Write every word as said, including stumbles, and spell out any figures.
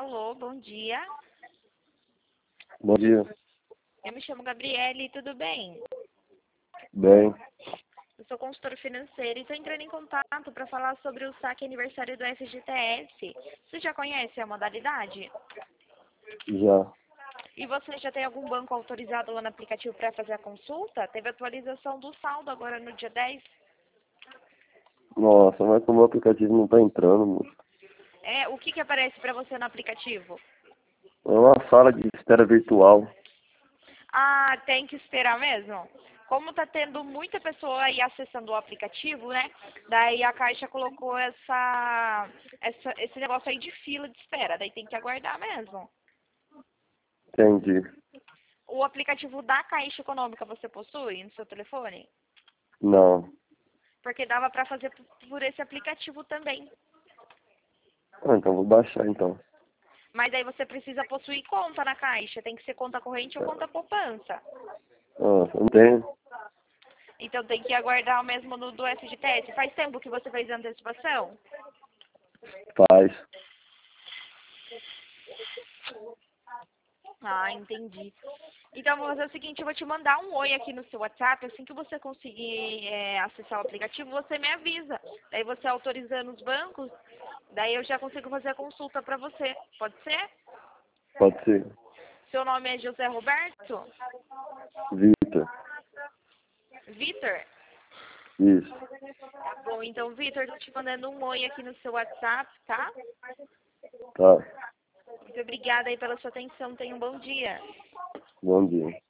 Alô, bom dia. Bom dia. Eu me chamo Gabriele, tudo bem? Bem, Eu sou consultora financeira e estou entrando em contato para falar sobre o saque aniversário do F G T S. Você já conhece a modalidade? já. E você já tem algum banco autorizado lá no aplicativo para fazer a consulta? Teve atualização do saldo agora no dia dez. Nossa, mas como o aplicativo não tá entrando, moço. É, o que, que aparece para você no aplicativo? É uma sala de espera virtual. Ah, tem que esperar mesmo? Como tá tendo muita pessoa aí acessando o aplicativo, né? Daí a Caixa colocou essa, essa, esse negócio aí de fila de espera. Daí tem que aguardar mesmo. Entendi. O aplicativo da Caixa Econômica você possui no seu telefone? Não. Porque dava pra fazer p- por esse aplicativo também. Ah, então vou baixar então. Mas aí você precisa possuir conta na Caixa. Tem que ser conta corrente ou conta poupança. Ah, não tenho. Então tem que aguardar mesmo no do F G T S. Faz tempo que você fez a antecipação? Faz. Ah, entendi. Então, vou fazer o seguinte, eu vou te mandar um oi aqui no seu WhatsApp, assim que você conseguir é, acessar o aplicativo, você me avisa. Daí você autorizando os bancos, daí eu já consigo fazer a consulta para você. Pode ser? Pode ser. Seu nome é José Roberto? Vitor. Vitor? Isso. Tá bom, então, Vitor, tô te mandando um oi aqui no seu WhatsApp, tá? Tá. Muito obrigada aí pela sua atenção, tenha um bom dia. Bom dia.